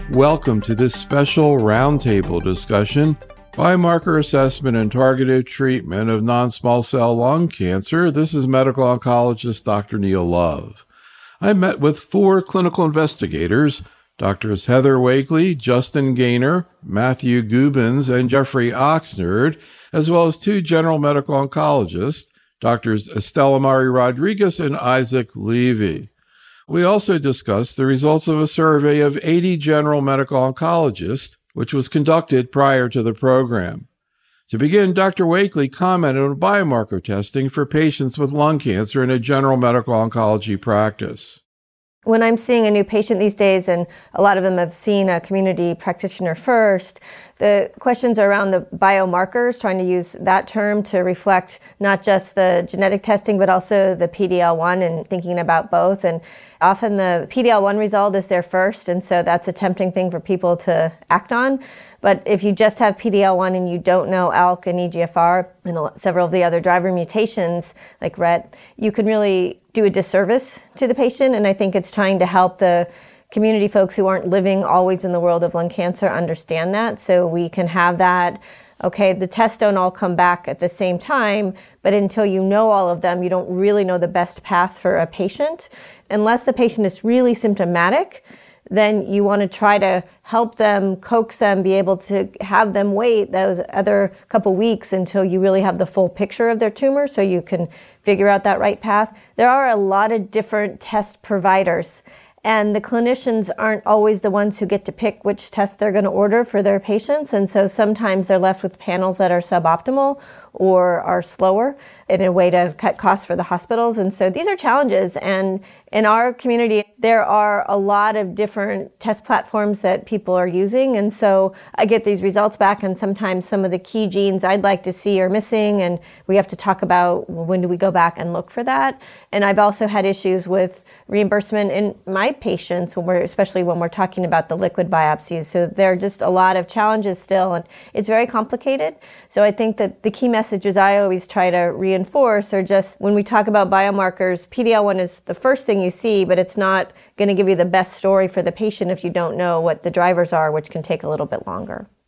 Welcome to this special roundtable discussion, Biomarker Assessment and Targeted Treatment of Non-Small Cell Lung Cancer. This is medical oncologist Dr. Neil Love. I met with 4 clinical investigators, Drs. Heather Wakely, Justin Gaynor, Matthew Gubens, and Jeffrey Oxnard, as well as 2 general medical oncologists, Drs. Estela Mari Rodriguez and Isaac Levy. We also discussed the results of a survey of 80 general medical oncologists, which was conducted prior to the program. To begin, Dr. Wakely commented on biomarker testing for patients with lung cancer in a general medical oncology practice. When I'm seeing a new patient these days, and a lot of them have seen a community practitioner first, the questions are around the biomarkers, trying to use that term to reflect not just the genetic testing, but also the PD-L1 and thinking about both. And often the PD-L1 result is there first, and so that's a tempting thing for people to act on. But if you just have PD-L1 and you don't know ALK and EGFR and several of the other driver mutations like RET, you can really do a disservice to the patient. And I think it's trying to help the community folks who aren't living always in the world of lung cancer understand that, so we can have that. Okay, the tests don't all come back at the same time, but until you know all of them, you don't really know the best path for a patient. Unless the patient is really symptomatic, then you want to try to help them, coax them, be able to have them wait those other couple weeks until you really have the full picture of their tumor so you can figure out that right path. There are a lot of different test providers, and the clinicians aren't always the ones who get to pick which test they're going to order for their patients, and so sometimes they're left with panels that are suboptimal or are slower in a way to cut costs for the hospitals. And so these are challenges, and in our community, there are a lot of different test platforms that people are using. And so I get these results back, and sometimes some of the key genes I'd like to see are missing, and we have to talk about, well, when do we go back and look for that? And I've also had issues with reimbursement in my patients, especially when we're talking about the liquid biopsies. So there are just a lot of challenges still, and it's very complicated. So I think that the key messages I always try to reinforce are just, when we talk about biomarkers, PD-L1 is the first thing you see, but it's not going to give you the best story for the patient if you don't know what the drivers are, which can take a little bit longer.